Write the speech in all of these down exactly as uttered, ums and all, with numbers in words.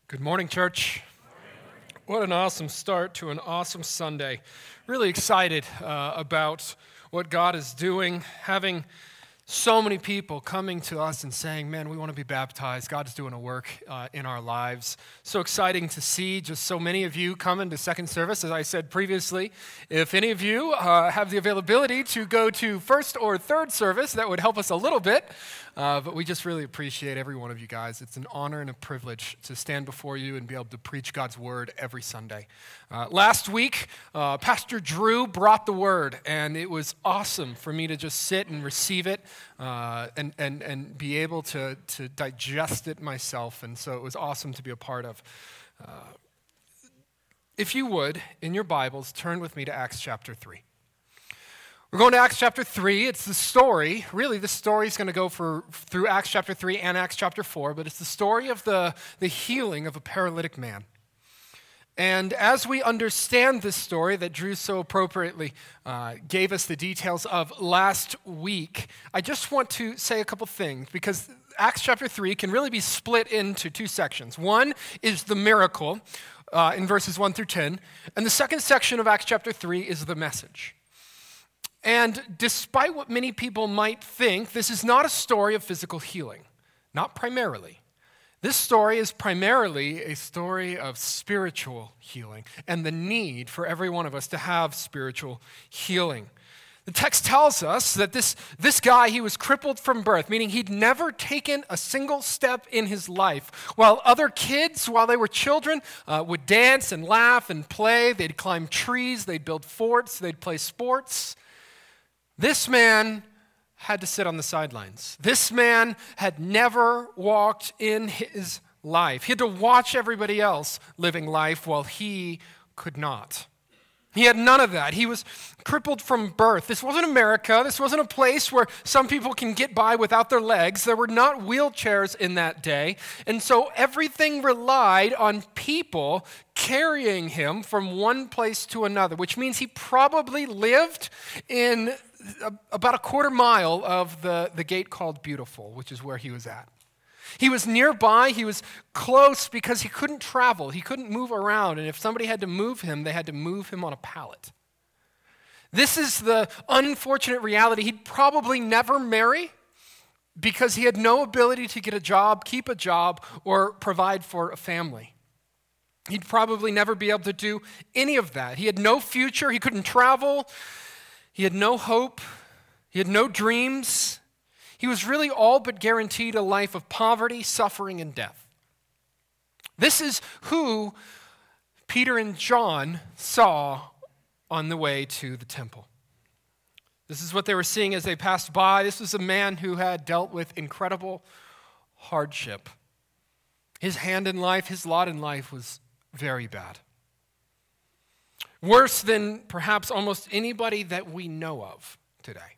Good morning, church. What an awesome start to an awesome Sunday. Really excited uh, about what God is doing, having so many people coming to us and saying, man, we want to be baptized. God is doing a work uh, in our lives. So exciting to see just so many of you coming to second service. As I said previously, if any of you uh, have the availability to go to first or third service, that would help us a little bit. Uh, but we just really appreciate every one of you guys. It's an honor and a privilege to stand before you and be able to preach God's word every Sunday. Uh, last week, uh, Pastor Drew brought the word, and it was awesome for me to just sit and receive it uh, and, and, and be able to, to digest it myself. And so it was awesome to be a part of. Uh, if you would, in your Bibles, turn with me to Acts chapter three. We're going to Acts chapter three. It's the story, really the story is going to go for through Acts chapter three and Acts chapter four, but it's the story of the, the healing of a paralytic man. And as we understand this story that Drew so appropriately uh, gave us the details of last week, I just want to say a couple things, because Acts chapter three can really be split into two sections. One is the miracle uh, in verses one through ten, and the second section of Acts chapter three is the message. And despite what many people might think, this is not a story of physical healing, not primarily. This story is primarily a story of spiritual healing and the need for every one of us to have spiritual healing. The text tells us that this, this guy, he was crippled from birth, meaning he'd never taken a single step in his life. While other kids, while they were children, uh, would dance and laugh and play, they'd climb trees, they'd build forts, they'd play sports. This man had to sit on the sidelines. This man had never walked in his life. He had to watch everybody else living life while he could not. He had none of that. He was crippled from birth. This wasn't America. This wasn't a place where some people can get by without their legs. There were not wheelchairs in that day. And so everything relied on people carrying him from one place to another, which means he probably lived in about a quarter mile of the, the gate called Beautiful, which is where he was at. He was nearby, he was close because he couldn't travel, he couldn't move around, and if somebody had to move him, they had to move him on a pallet. This is the unfortunate reality. He'd probably never marry because he had no ability to get a job, keep a job, or provide for a family. He'd probably never be able to do any of that. He had no future, he couldn't travel, he had no hope, he had no dreams. He was really all but guaranteed a life of poverty, suffering, and death. This is who Peter and John saw on the way to the temple. This is what they were seeing as they passed by. This was a man who had dealt with incredible hardship. His hand in life, his lot in life was very bad. Worse than perhaps almost anybody that we know of today.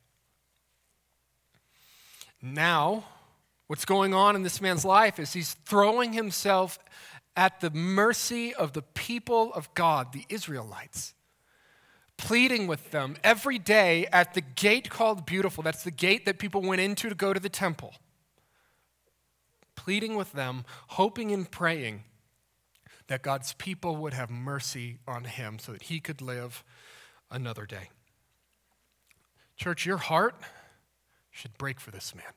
Now, what's going on in this man's life is he's throwing himself at the mercy of the people of God, the Israelites, pleading with them every day at the gate called Beautiful. That's the gate that people went into to go to the temple. Pleading with them, hoping and praying that God's people would have mercy on him so that he could live another day. Church, your heart should break for this man.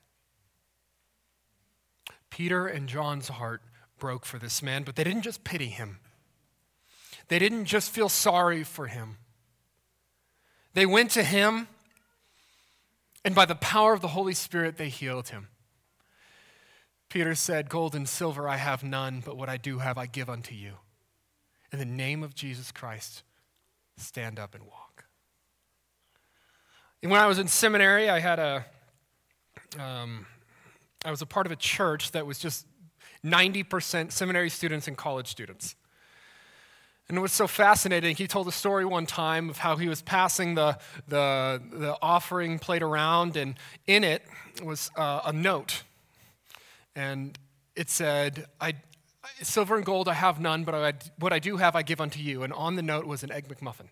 Peter and John's heart broke for this man, but they didn't just pity him. They didn't just feel sorry for him. They went to him, and by the power of the Holy Spirit, they healed him. Peter said, "Gold and silver I have none, but what I do have I give unto you. In the name of Jesus Christ, stand up and walk." And when I was in seminary, I had a, um, I was a part of a church that was just ninety percent seminary students and college students. And it was so fascinating. He told a story one time of how he was passing the the, the offering plate around, and in it was uh, a note. And it said, I, "Silver and gold I have none, but I, what I do have I give unto you." And on the note was an Egg McMuffin.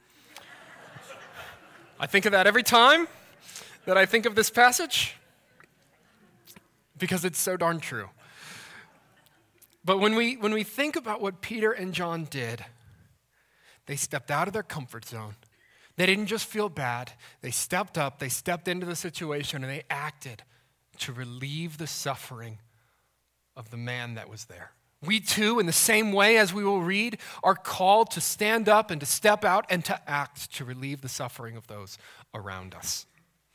I think of that every time that I think of this passage because it's so darn true. But when we, when we think about what Peter and John did, they stepped out of their comfort zone. They didn't just feel bad. They stepped up, they stepped into the situation, and they acted to relieve the suffering of the man that was there. We too, in the same way as we will read, are called to stand up and to step out and to act to relieve the suffering of those around us.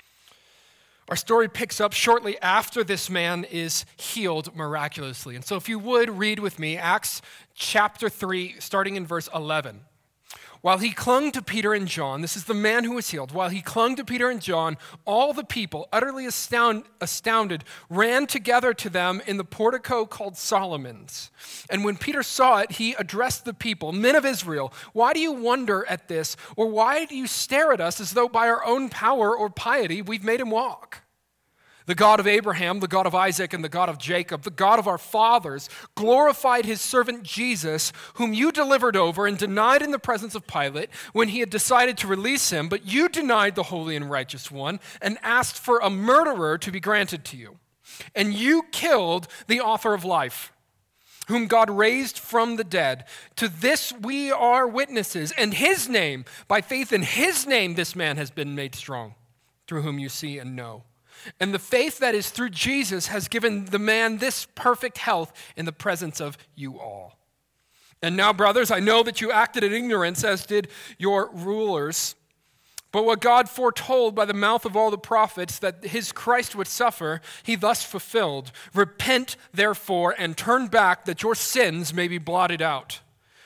Our story picks up shortly after this man is healed miraculously. And so if you would read with me, Acts chapter three, starting in verse eleven. While he clung to Peter and John, this is the man who was healed, while he clung to Peter and John, all the people, utterly astound, astounded, ran together to them in the portico called Solomon's. And when Peter saw it, he addressed the people, "Men of Israel, why do you wonder at this? Or why do you stare at us as though by our own power or piety we've made him walk? The God of Abraham, the God of Isaac, and the God of Jacob, the God of our fathers, glorified his servant Jesus, whom you delivered over and denied in the presence of Pilate when he had decided to release him, but you denied the holy and righteous one and asked for a murderer to be granted to you. And you killed the author of life, whom God raised from the dead. To this we are witnesses, and his name, by faith in his name, this man has been made strong, through whom you see and know. And the faith that is through Jesus has given the man this perfect health in the presence of you all. And now, brothers, I know that you acted in ignorance, as did your rulers. But what God foretold by the mouth of all the prophets, that his Christ would suffer, he thus fulfilled. Repent, therefore, and turn back, that your sins may be blotted out,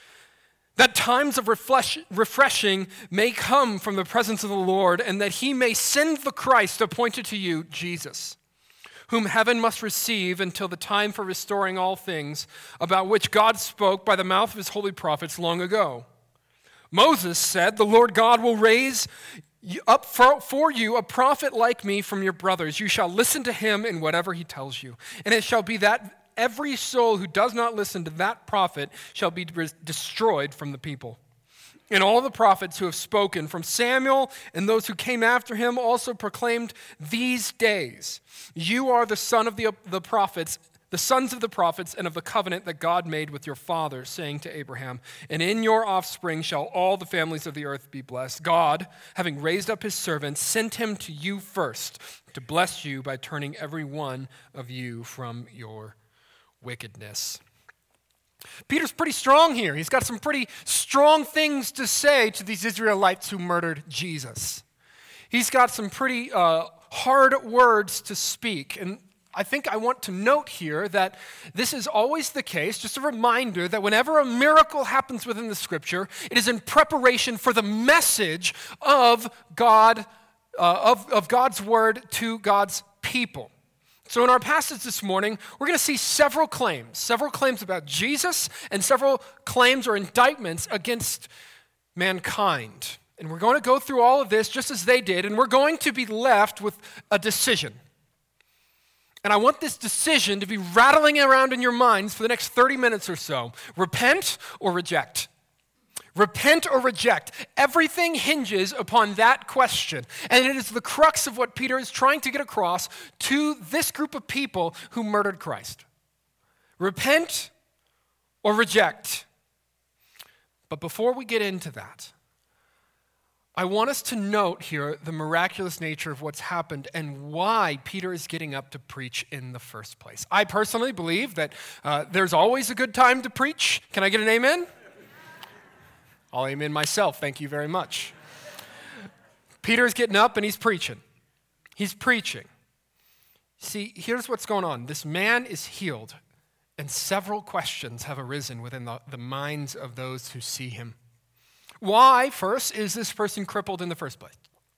that times of refresh, refreshing may come from the presence of the Lord, and that he may send the Christ appointed to you, Jesus, whom heaven must receive until the time for restoring all things, about which God spoke by the mouth of his holy prophets long ago. Moses said, the Lord God will raise up for, for you a prophet like me from your brothers. You shall listen to him in whatever he tells you. And it shall be that every soul who does not listen to that prophet shall be destroyed from the people. And all the prophets who have spoken, from Samuel and those who came after him, also proclaimed these days, you are the son of the, the prophets, the sons of the prophets, and of the covenant that God made with your fathers, saying to Abraham, and in your offspring shall all the families of the earth be blessed. God, having raised up his servant, sent him to you first to bless you by turning every one of you from your wickedness. Peter's pretty strong here. He's got some pretty strong things to say to these Israelites who murdered Jesus. He's got some pretty uh, hard words to speak. And I think I want to note here that this is always the case, just a reminder that whenever a miracle happens within the scripture, it is in preparation for the message of God, uh, of, of God's word to God's people. So in our passage this morning, we're going to see several claims, several claims about Jesus and several claims or indictments against mankind. And we're going to go through all of this just as they did, and we're going to be left with a decision. And I want this decision to be rattling around in your minds for the next thirty minutes or so. Repent or reject. Repent or reject. Everything hinges upon that question. And it is the crux of what Peter is trying to get across to this group of people who murdered Christ. Repent or reject. But before we get into that, I want us to note here the miraculous nature of what's happened and why Peter is getting up to preach in the first place. I personally believe that uh, there's always a good time to preach. Can I get an amen? I'll amen myself. Thank you very much. Peter's getting up and he's preaching. He's preaching. See, here's what's going on. This man is healed, and several questions have arisen within the, the minds of those who see him. Why, first, is this person crippled in the first place?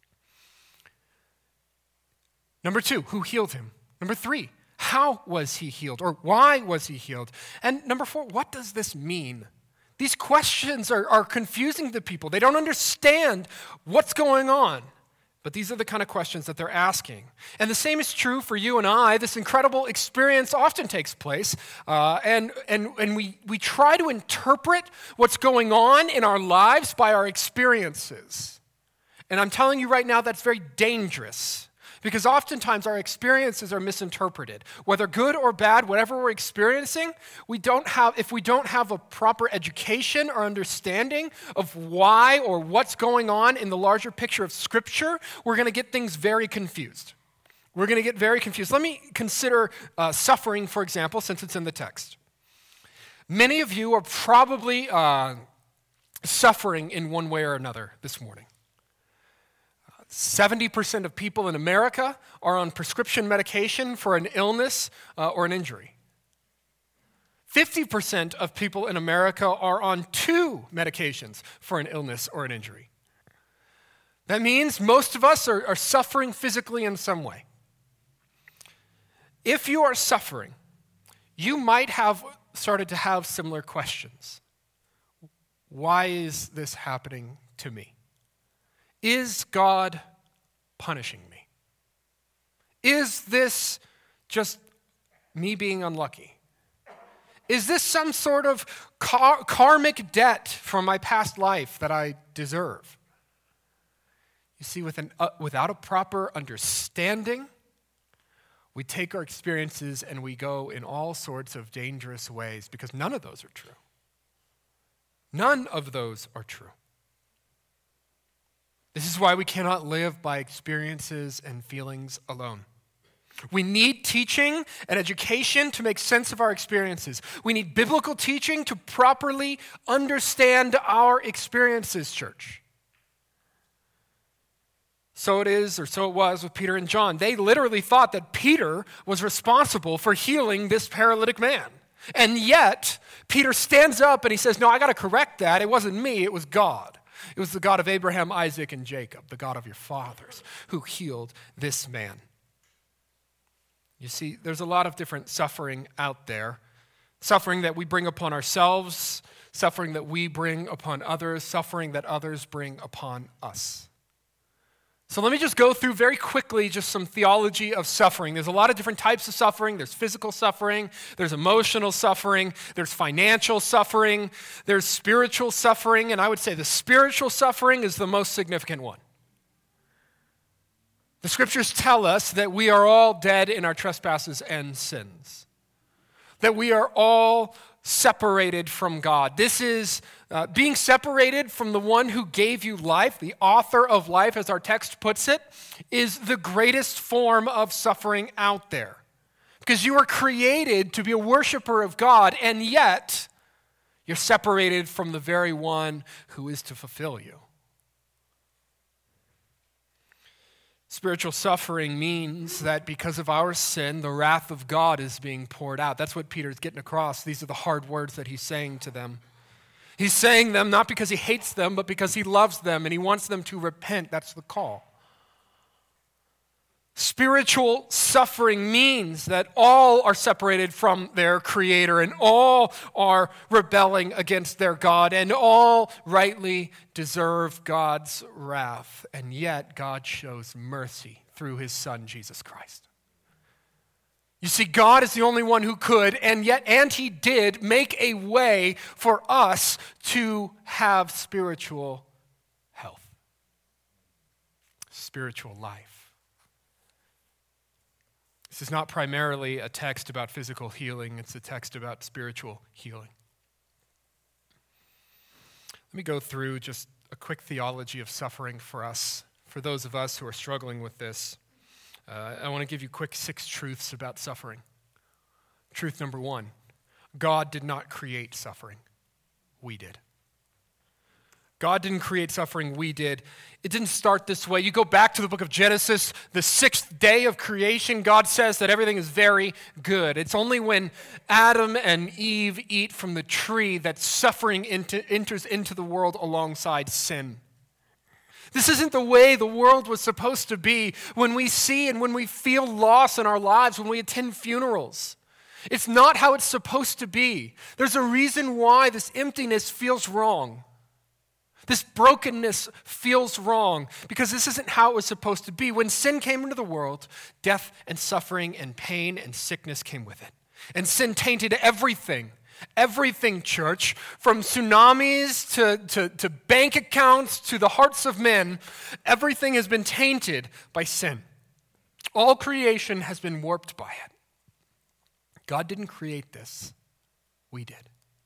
Number two, who healed him? Number three, how was he healed? Or why was he healed? And number four, what does this mean? These questions are, are confusing to people. They don't understand what's going on. But these are the kind of questions that they're asking. And the same is true for you and I. This incredible experience often takes place. Uh, and and, and we, we try to interpret what's going on in our lives by our experiences. And I'm telling you right now, that's very dangerous. Because oftentimes our experiences are misinterpreted. Whether good or bad, whatever we're experiencing, we don't have, if we don't have a proper education or understanding of why or what's going on in the larger picture of Scripture, we're going to get things very confused. We're going to get very confused. Let me consider uh, suffering, for example, since it's in the text. Many of you are probably uh, suffering in one way or another this morning. seventy percent of people in America are on prescription medication for an illness uh, or an injury. fifty percent of people in America are on two medications for an illness or an injury. That means most of us are, are suffering physically in some way. If you are suffering, you might have started to have similar questions. Why is this happening to me? Is God punishing me? Is this just me being unlucky? Is this some sort of kar- karmic debt from my past life that I deserve? You see, with an, uh, without a proper understanding, we take our experiences and we go in all sorts of dangerous ways because none of those are true. None of those are true. This is why we cannot live by experiences and feelings alone. We need teaching and education to make sense of our experiences. We need biblical teaching to properly understand our experiences, church. So it is, or so it was with Peter and John. They literally thought that Peter was responsible for healing this paralytic man. And yet, Peter stands up and he says, no, I got to correct that. It wasn't me, it was God. It was the God of Abraham, Isaac, and Jacob, the God of your fathers, who healed this man. You see, there's a lot of different suffering out there. Suffering that we bring upon ourselves, suffering that we bring upon others, suffering that others bring upon us. So let me just go through very quickly just some theology of suffering. There's a lot of different types of suffering. There's physical suffering, there's emotional suffering, there's financial suffering, there's spiritual suffering, and I would say the spiritual suffering is the most significant one. The scriptures tell us that we are all dead in our trespasses and sins, that we are all separated from God. This is uh, being separated from the one who gave you life, the author of life, as our text puts it, is the greatest form of suffering out there. Because you were created to be a worshiper of God, and yet you're separated from the very one who is to fulfill you. Spiritual suffering means that because of our sin, the wrath of God is being poured out. That's what Peter's getting across. These are the hard words that he's saying to them. He's saying them not because he hates them, but because he loves them and he wants them to repent. That's the call. Spiritual suffering means that all are separated from their Creator and all are rebelling against their God and all rightly deserve God's wrath. And yet God shows mercy through his Son, Jesus Christ. You see, God is the only one who could, and yet, and he did, make a way for us to have spiritual health, spiritual life. This is not primarily a text about physical healing, it's a text about spiritual healing. Let me go through just a quick theology of suffering for us, for those of us who are struggling with this. Uh, I want to give you quick six truths about suffering. Truth number one, God did not create suffering. We did. God didn't create suffering, we did. It didn't start this way. You go back to the book of Genesis, the sixth day of creation, God says that everything is very good. It's only when Adam and Eve eat from the tree that suffering into, enters into the world alongside sin. This isn't the way the world was supposed to be. When we see and when we feel loss in our lives, when we attend funerals, it's not how it's supposed to be. There's a reason why this emptiness feels wrong. This brokenness feels wrong because this isn't how it was supposed to be. When sin came into the world, death and suffering and pain and sickness came with it. And sin tainted everything. Everything, church, from tsunamis to, to, to bank accounts to the hearts of men, everything has been tainted by sin. All creation has been warped by it. God didn't create this. We did.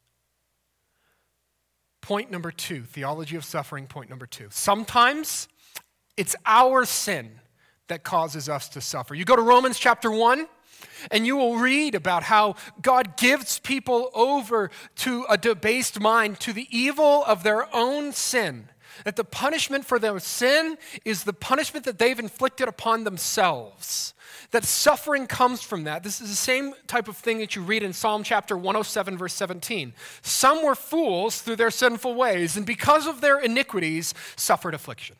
Point number two, theology of suffering, point number two. Sometimes it's our sin that causes us to suffer. You go to Romans chapter one, and you will read about how God gives people over to a debased mind, to the evil of their own sin. That the punishment for their sin is the punishment that they've inflicted upon themselves. That suffering comes from that. This is the same type of thing that you read in Psalm chapter one oh seven, verse seventeen. Some were fools through their sinful ways, and because of their iniquities, suffered affliction.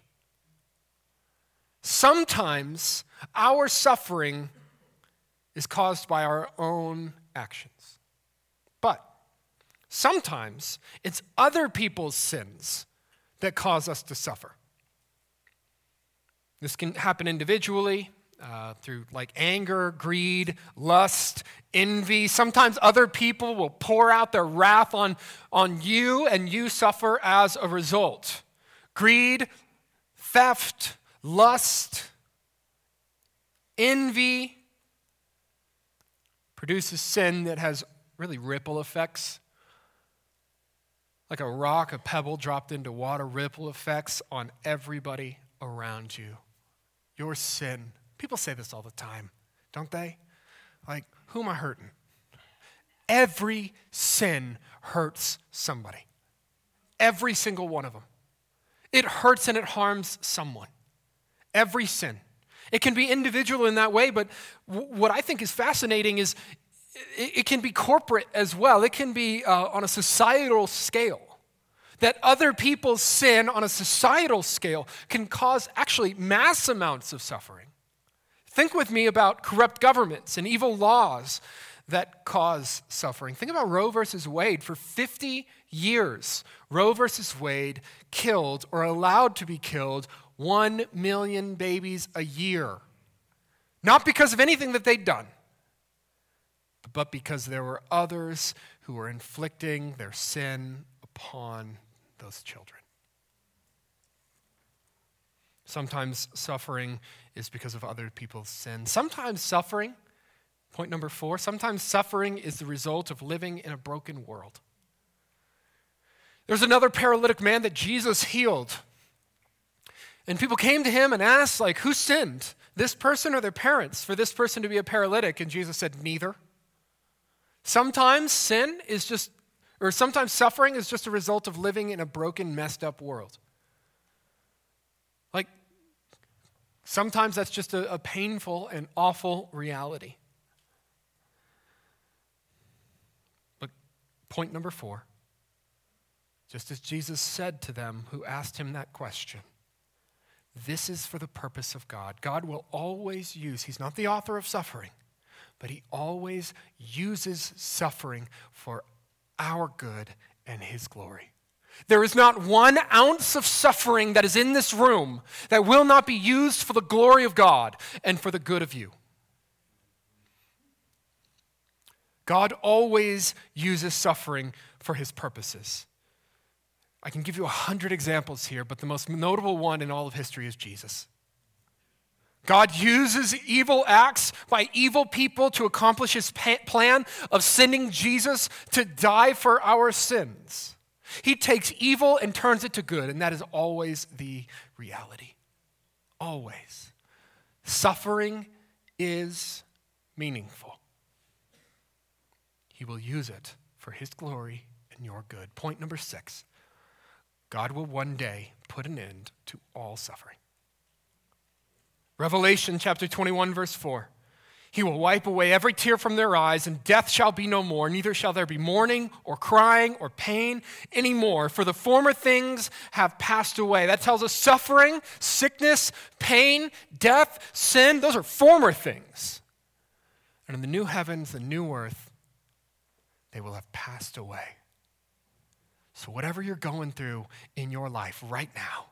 Sometimes our suffering is caused by our own actions. But sometimes it's other people's sins that cause us to suffer. This can happen individually uh, through like anger, greed, lust, envy. Sometimes other people will pour out their wrath on, on you, and you suffer as a result. Greed, theft, lust, envy produces sin that has really ripple effects. Like a rock, a pebble dropped into water, ripple effects on everybody around you. Your sin. People say this all the time, don't they? Like, who am I hurting? Every sin hurts somebody. Every single one of them. It hurts and it harms someone. Every sin. It can be individual in that way, but w- what I think is fascinating is it, it can be corporate as well. It can be uh, on a societal scale. That other people's sin on a societal scale can cause actually mass amounts of suffering. Think with me about corrupt governments and evil laws that cause suffering. Think about Roe versus Wade. For fifty years, Roe versus Wade killed or allowed to be killed one million babies a year. Not because of anything that they'd done, but because there were others who were inflicting their sin upon those children. Sometimes suffering is because of other people's sin. Sometimes suffering, point number four, sometimes suffering is the result of living in a broken world. There's another paralytic man that Jesus healed. And people came to him and asked, like, who sinned? This person or their parents for this person to be a paralytic? And Jesus said, neither. Sometimes sin is just, or sometimes suffering is just a result of living in a broken, messed up world. Like, sometimes that's just a, a painful and awful reality. But point number four, just as Jesus said to them who asked him that question, this is for the purpose of God. God will always use, he's not the author of suffering, but he always uses suffering for our good and his glory. There is not one ounce of suffering that is in this room that will not be used for the glory of God and for the good of you. God always uses suffering for his purposes. I can give you a hundred examples here, but the most notable one in all of history is Jesus. God uses evil acts by evil people to accomplish his plan of sending Jesus to die for our sins. He takes evil and turns it to good, and that is always the reality. Always. Suffering is meaningful. He will use it for his glory and your good. Point number six. God will one day put an end to all suffering. Revelation chapter twenty-one, verse four. He will wipe away every tear from their eyes, and death shall be no more. Neither shall there be mourning or crying or pain anymore, for the former things have passed away. That tells us suffering, sickness, pain, death, sin, those are former things. And in the new heavens, the new earth, they will have passed away. So whatever you're going through in your life right now,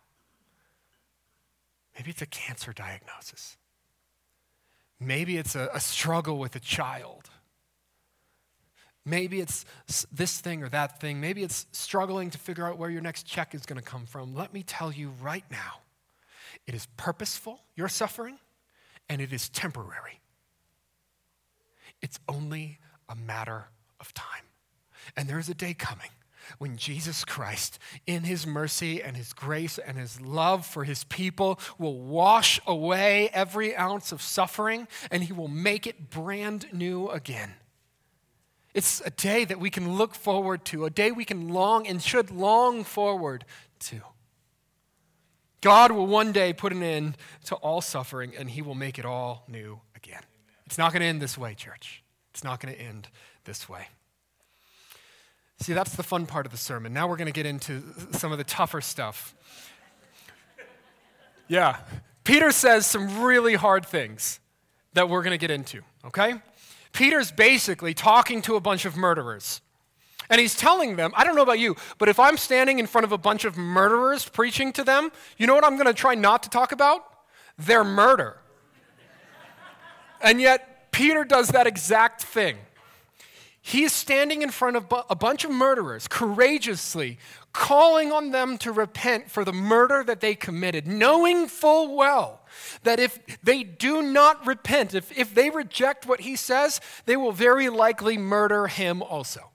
maybe it's a cancer diagnosis. Maybe it's a, a struggle with a child. Maybe it's this thing or that thing. Maybe it's struggling to figure out where your next check is going to come from. Let me tell you right now, it is purposeful, your suffering, and it is temporary. It's only a matter of time. And there's a day coming when Jesus Christ, in his mercy and his grace and his love for his people, will wash away every ounce of suffering, and he will make it brand new again. It's a day that we can look forward to, a day we can long and should long forward to. God will one day put an end to all suffering, and he will make it all new again. It's not going to end this way, church. It's not going to end this way. See, that's the fun part of the sermon. Now we're going to get into some of the tougher stuff. Yeah. Peter says some really hard things that we're going to get into, okay? Peter's basically talking to a bunch of murderers. And he's telling them, I don't know about you, but if I'm standing in front of a bunch of murderers preaching to them, you know what I'm going to try not to talk about? Their murder. And yet, Peter does that exact thing. He is standing in front of a bunch of murderers, courageously calling on them to repent for the murder that they committed, knowing full well that if they do not repent, if, if they reject what he says, they will very likely murder him also.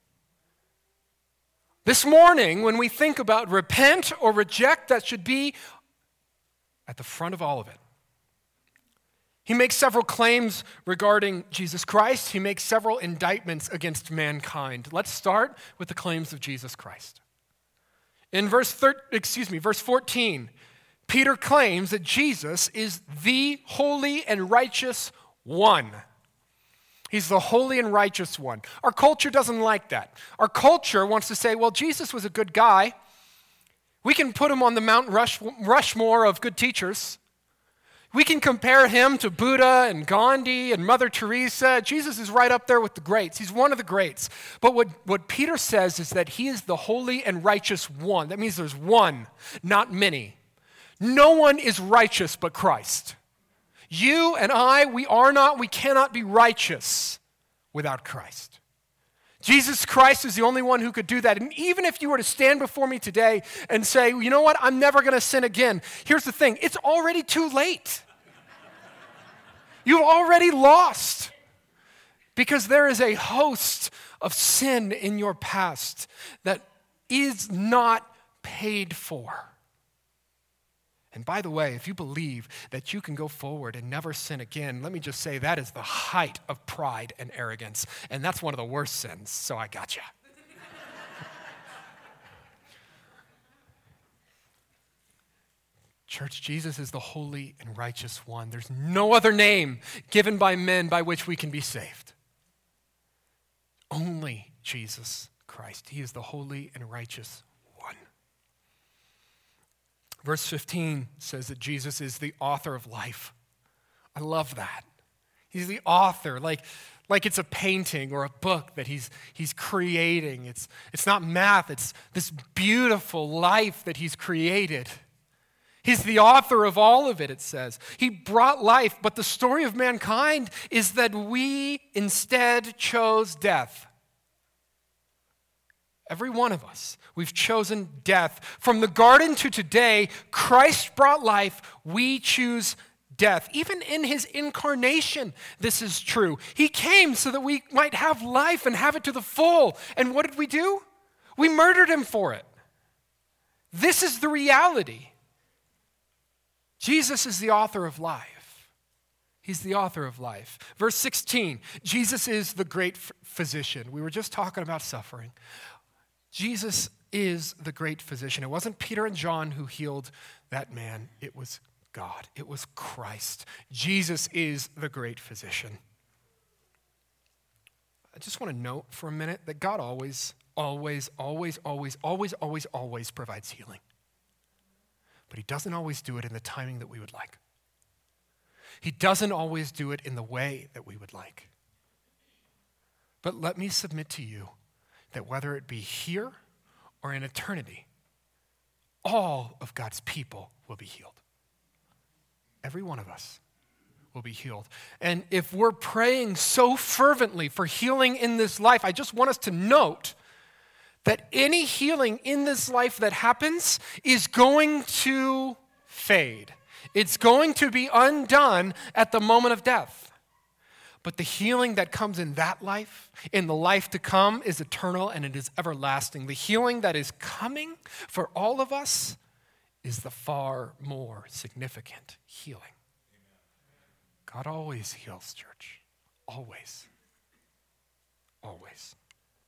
This morning, when we think about repent or reject, that should be at the front of all of it. He makes several claims regarding Jesus Christ. He makes several indictments against mankind. Let's start with the claims of Jesus Christ. In verse thir- excuse me, verse fourteen, Peter claims that Jesus is the holy and righteous one. He's the holy and righteous one. Our culture doesn't like that. Our culture wants to say, well, Jesus was a good guy. We can put him on the Mount Rush- Rushmore of good teachers. We can compare him to Buddha and Gandhi and Mother Teresa. Jesus is right up there with the greats. He's one of the greats. But what, what Peter says is that he is the holy and righteous one. That means there's one, not many. No one is righteous but Christ. You and I, we are not, we cannot be righteous without Christ. Jesus Christ is the only one who could do that. And even if you were to stand before me today and say, you know what, I'm never going to sin again. Here's the thing, it's already too late. You've already lost. Because there is a host of sin in your past that is not paid for. And by the way, if you believe that you can go forward and never sin again, let me just say that is the height of pride and arrogance. And that's one of the worst sins, so I got you. Church, Jesus is the holy and righteous one. There's no other name given by men by which we can be saved. Only Jesus Christ. He is the holy and righteous one. Verse fifteen says that Jesus is the author of life. I love that. He's the author, like, like it's a painting or a book that he's, he's creating. It's, it's not math, it's this beautiful life that he's created. He's the author of all of it, it says. He brought life, but the story of mankind is that we instead chose death. Every one of us, we've chosen death. From the garden to today, Christ brought life. We choose death. Even in his incarnation, this is true. He came so that we might have life and have it to the full. And what did we do? We murdered him for it. This is the reality. Jesus is the author of life. He's the author of life. Verse sixteen, Jesus is the great physician. We were just talking about suffering. Jesus is the great physician. It wasn't Peter and John who healed that man. It was God. It was Christ. Jesus is the great physician. I just want to note for a minute that God always, always, always, always, always, always, always provides healing. But he doesn't always do it in the timing that we would like. He doesn't always do it in the way that we would like. But let me submit to you that whether it be here or in eternity, all of God's people will be healed. Every one of us will be healed. And if we're praying so fervently for healing in this life, I just want us to note that any healing in this life that happens is going to fade. It's going to be undone at the moment of death. But the healing that comes in that life, in the life to come, is eternal and it is everlasting. The healing that is coming for all of us is the far more significant healing. God always heals, church. Always. Always.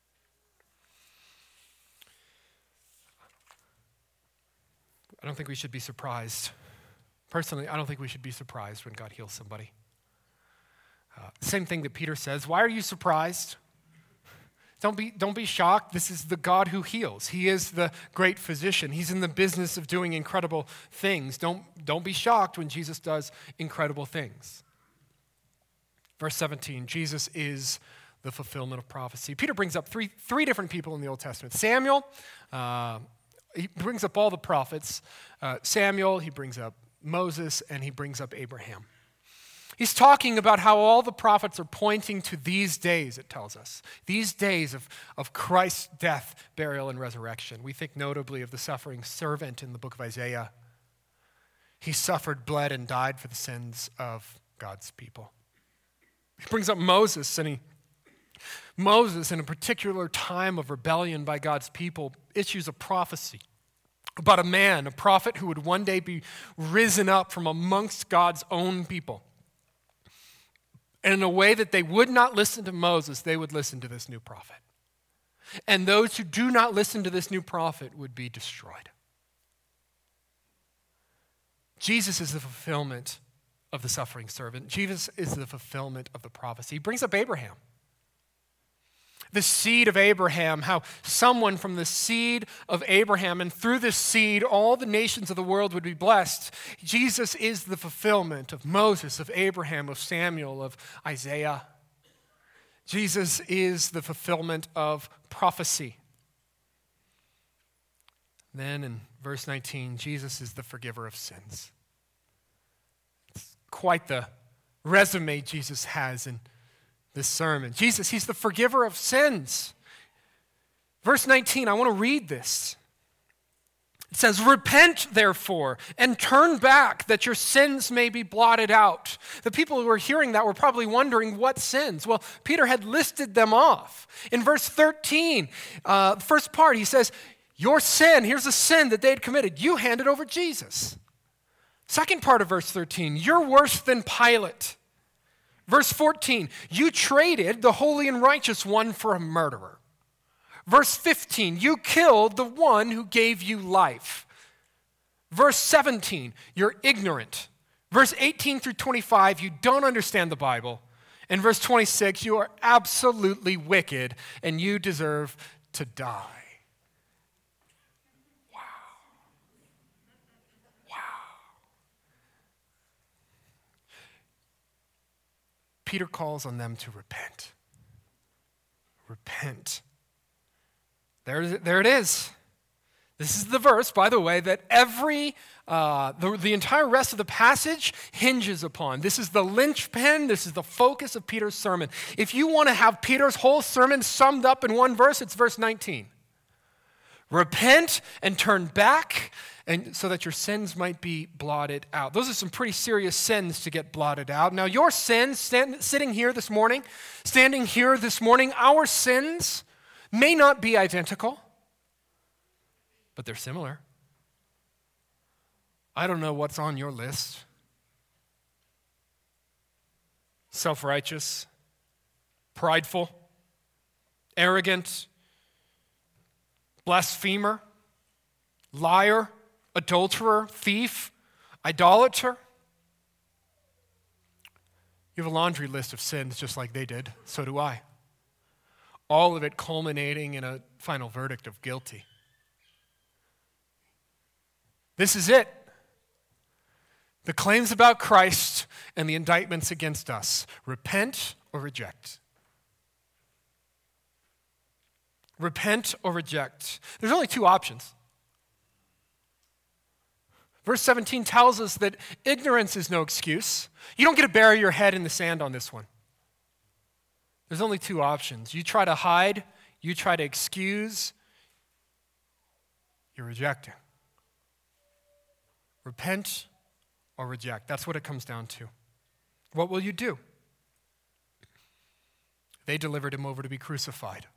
I don't think we should be surprised. Personally, I don't think we should be surprised when God heals somebody. Uh, same thing that Peter says. Why are you surprised? Don't be, don't be shocked. This is the God who heals. He is the great physician. He's in the business of doing incredible things. Don't, don't be shocked when Jesus does incredible things. Verse seventeen, Jesus is the fulfillment of prophecy. Peter brings up three, three different people in the Old Testament. Samuel, uh, he brings up all the prophets. Uh, Samuel, he brings up Moses, and he brings up Abraham. He's talking about how all the prophets are pointing to these days, it tells us. These days of, of Christ's death, burial, and resurrection. We think notably of the suffering servant in the book of Isaiah. He suffered, bled, and died for the sins of God's people. He brings up Moses, and he, Moses, in a particular time of rebellion by God's people, issues a prophecy about a man, a prophet who would one day be risen up from amongst God's own people. And in a way that they would not listen to Moses, they would listen to this new prophet. And those who do not listen to this new prophet would be destroyed. Jesus is the fulfillment of the suffering servant. Jesus is the fulfillment of the prophecy. He brings up Abraham. The seed of Abraham, how someone from the seed of Abraham, and through this seed, all the nations of the world would be blessed. Jesus is the fulfillment of Moses, of Abraham, of Samuel, of Isaiah. Jesus is the fulfillment of prophecy. Then in verse nineteen, Jesus is the forgiver of sins. It's quite the resume Jesus has in this sermon. Jesus, he's the forgiver of sins. Verse nineteen, I want to read this. It says, "Repent, therefore, and turn back, that your sins may be blotted out." The people who were hearing that were probably wondering, what sins? Well, Peter had listed them off. In verse thirteen, uh, first part, he says, your sin, here's a sin that they had committed. You handed over Jesus. Second part of verse thirteen, you're worse than Pilate. Verse fourteen, you traded the holy and righteous one for a murderer. Verse fifteen, you killed the one who gave you life. Verse seventeen, you're ignorant. Verse eighteen through twenty-five, you don't understand the Bible. And verse twenty-six, you are absolutely wicked and you deserve to die. Wow. Wow. Peter calls on them to repent. Repent. There, there it is. This is the verse, by the way, that every, uh, the, the entire rest of the passage hinges upon. This is the linchpin. This is the focus of Peter's sermon. If you want to have Peter's whole sermon summed up in one verse, it's verse nineteen. Repent and turn back, and so that your sins might be blotted out. Those are some pretty serious sins to get blotted out. Now, your sins, stand, sitting here this morning, standing here this morning, our sins may not be identical, but they're similar. I don't know what's on your list. Self-righteous, prideful, arrogant, blasphemer, liar, adulterer, thief, idolater. You have a laundry list of sins just like they did. So do I. All of it culminating in a final verdict of guilty. This is it. The claims about Christ and the indictments against us. Repent or reject. Repent or reject. There's only two options. Verse seventeen tells us that ignorance is no excuse. You don't get to bury your head in the sand on this one. There's only two options. You try to hide, you try to excuse, you're rejecting. Repent or reject. That's what it comes down to. What will you do? They delivered him over to be crucified.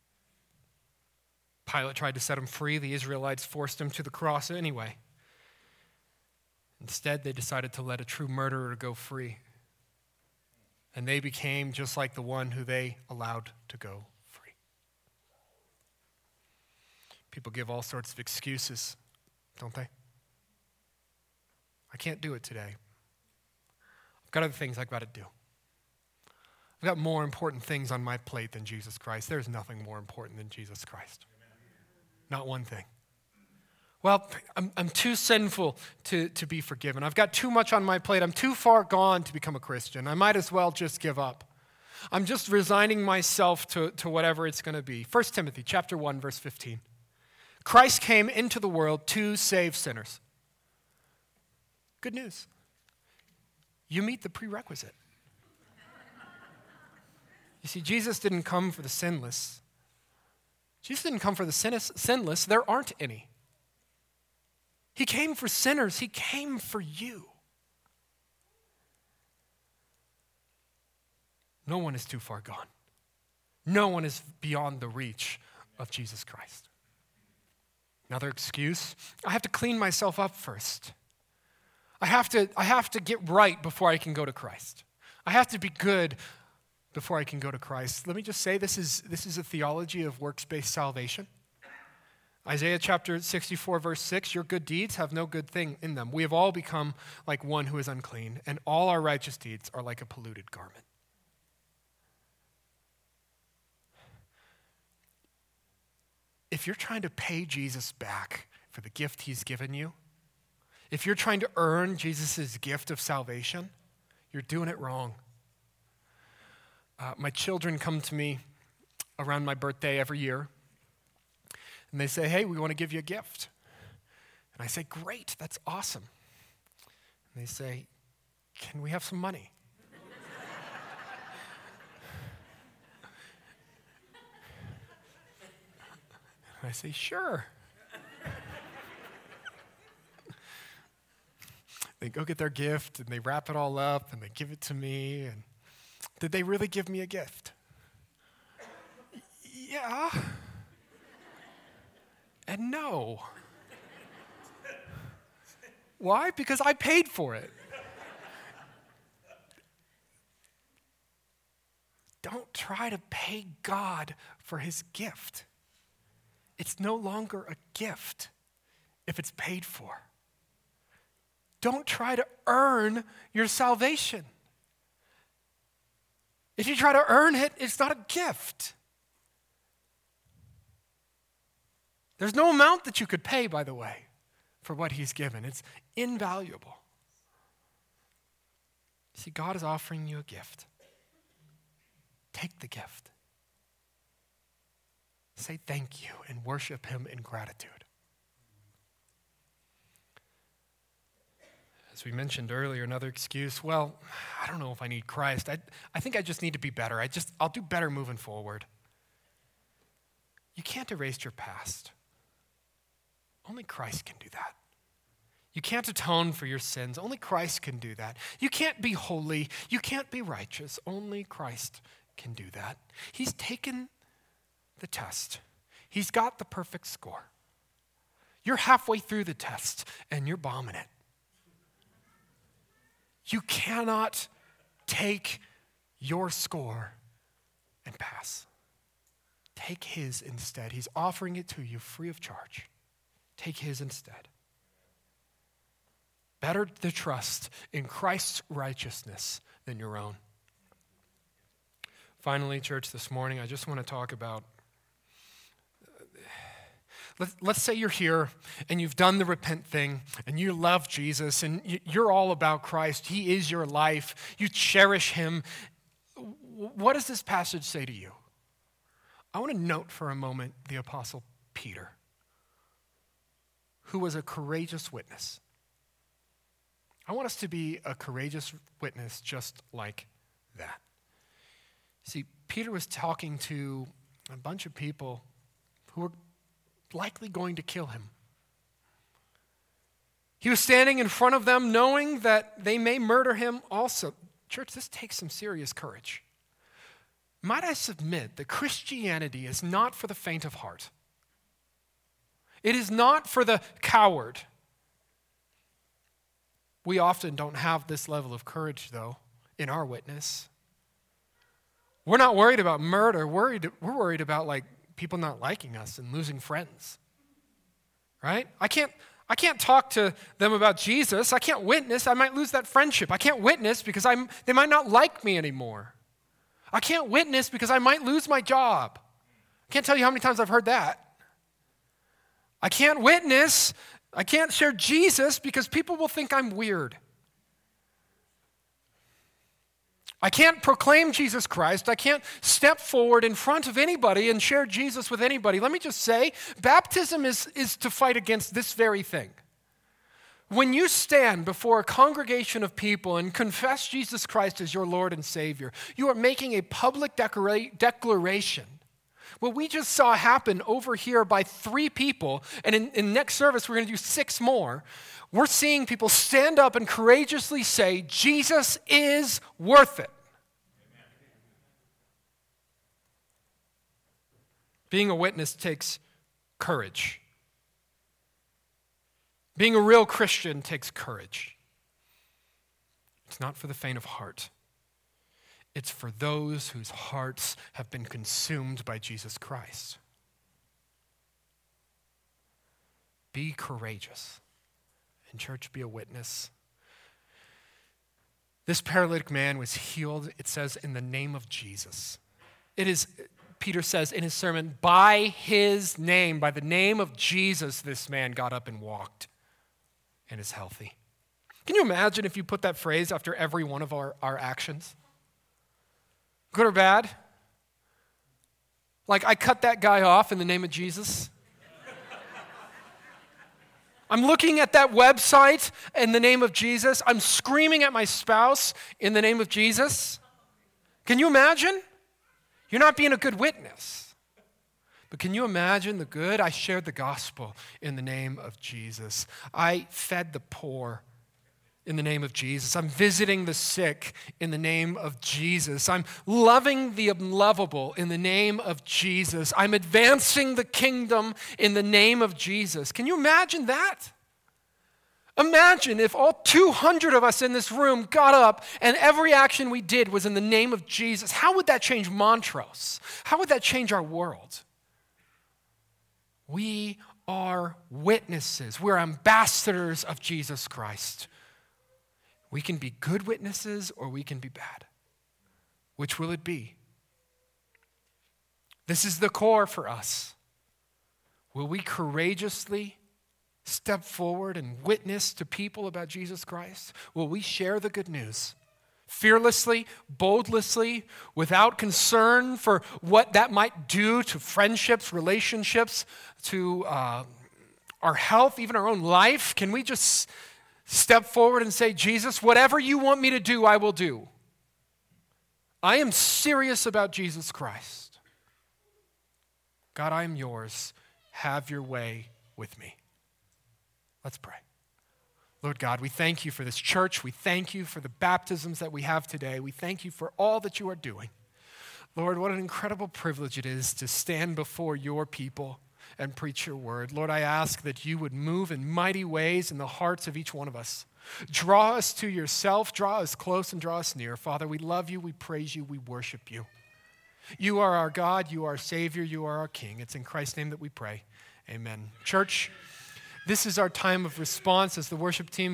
Pilate tried to set him free. The Israelites forced him to the cross anyway. Instead, they decided to let a true murderer go free. And they became just like the one who they allowed to go free. People give all sorts of excuses, don't they? I can't do it today. I've got other things I've got to do. I've got more important things on my plate than Jesus Christ. There's nothing more important than Jesus Christ. Not one thing. Well, I'm, I'm too sinful to, to be forgiven. I've got too much on my plate. I'm too far gone to become a Christian. I might as well just give up. I'm just resigning myself to, to whatever it's going to be. First Timothy chapter one, verse fifteen. Christ came into the world to save sinners. Good news. You meet the prerequisite. You see, Jesus didn't come for the sinless. Jesus didn't come for the sinless. There aren't any. He came for sinners. He came for you. No one is too far gone. No one is beyond the reach of Jesus Christ. Another excuse, I have to clean myself up first. I have to, I have to get right before I can go to Christ. I have to be good before I can go to Christ. Let me just say this is, this is a theology of works-based salvation. Isaiah chapter sixty-four, verse six, your good deeds have no good thing in them. We have all become like one who is unclean, and all our righteous deeds are like a polluted garment. If you're trying to pay Jesus back for the gift he's given you, if you're trying to earn Jesus' gift of salvation, you're doing it wrong. Uh, my children come to me around my birthday every year, and they say, hey, we want to give you a gift. And I say, great, that's awesome. And they say, can we have some money? And I say, sure. They go get their gift, and they wrap it all up, and they give it to me. And did they really give me a gift? Yeah. And no. Why? Because I paid for it. Don't try to pay God for his gift. It's no longer a gift if it's paid for. Don't try to earn your salvation. If you try to earn it, it's not a gift. There's no amount that you could pay, by the way, for what he's given. It's invaluable. See, God is offering you a gift. Take the gift. Say thank you and worship him in gratitude. As we mentioned earlier, another excuse, well, I don't know if I need Christ. I, I think I just need to be better. I just, I'll do better moving forward. You can't erase your past. Only Christ can do that. You can't atone for your sins. Only Christ can do that. You can't be holy. You can't be righteous. Only Christ can do that. He's taken the test. He's got the perfect score. You're halfway through the test, and you're bombing it. You cannot take your score and pass. Take his instead. He's offering it to you free of charge. Take his instead. Better to trust in Christ's righteousness than your own. Finally, church, this morning, I just want to talk about, let, let's say you're here and you've done the repent thing and you love Jesus and you're all about Christ. He is your life. You cherish him. What does this passage say to you? I want to note for a moment the Apostle Peter, who was a courageous witness. I want us to be a courageous witness just like that. See, Peter was talking to a bunch of people who were likely going to kill him. He was standing in front of them knowing that they may murder him also. Church, this takes some serious courage. Might I submit that Christianity is not for the faint of heart. It is not for the coward. We often don't have this level of courage, though, in our witness. We're not worried about murder. We're worried, we're worried about like people not liking us and losing friends. Right? I can't, I can't talk to them about Jesus. I can't witness. I might lose that friendship. I can't witness because I'm, they might not like me anymore. I can't witness because I might lose my job. I can't tell you how many times I've heard that. I can't witness, I can't share Jesus because people will think I'm weird. I can't proclaim Jesus Christ. I can't step forward in front of anybody and share Jesus with anybody. Let me just say, baptism is, is to fight against this very thing. When you stand before a congregation of people and confess Jesus Christ as your Lord and Savior, you are making a public declara- declaration. What we just saw happen over here by three people, and in, in next service we're going to do six more, we're seeing people stand up and courageously say, Jesus is worth it. Amen. Being a witness takes courage. Being a real Christian takes courage. It's not for the faint of heart. It's for those whose hearts have been consumed by Jesus Christ. Be courageous. And church, be a witness. This paralytic man was healed, it says, in the name of Jesus. It is, Peter says in his sermon, by his name, by the name of Jesus, this man got up and walked and is healthy. Can you imagine if you put that phrase after every one of our, our actions? Good or bad? Like, I cut that guy off in the name of Jesus. I'm looking at that website in the name of Jesus. I'm screaming at my spouse in the name of Jesus. Can you imagine? You're not being a good witness. But can you imagine the good? I shared the gospel in the name of Jesus. I fed the poor in the name of Jesus. I'm visiting the sick in the name of Jesus. I'm loving the unlovable in the name of Jesus. I'm advancing the kingdom in the name of Jesus. Can you imagine that? Imagine if all two hundred of us in this room got up and every action we did was in the name of Jesus. How would that change Montrose? How would that change our world? We are witnesses. We're ambassadors of Jesus Christ. We can be good witnesses or we can be bad. Which will it be? This is the core for us. Will we courageously step forward and witness to people about Jesus Christ? Will we share the good news? Fearlessly, boldlessly, without concern for what that might do to friendships, relationships, to uh, our health, even our own life? Can we just step forward and say, Jesus, whatever you want me to do, I will do. I am serious about Jesus Christ. God, I am yours. Have your way with me. Let's pray. Lord God, we thank you for this church. We thank you for the baptisms that we have today. We thank you for all that you are doing. Lord, what an incredible privilege it is to stand before your people and preach your word. Lord, I ask that you would move in mighty ways in the hearts of each one of us. Draw us to yourself, draw us close and draw us near. Father, we love you, we praise you, we worship you. You are our God, you are our Savior, you are our King. It's in Christ's name that we pray. Amen. Church, this is our time of response as the worship team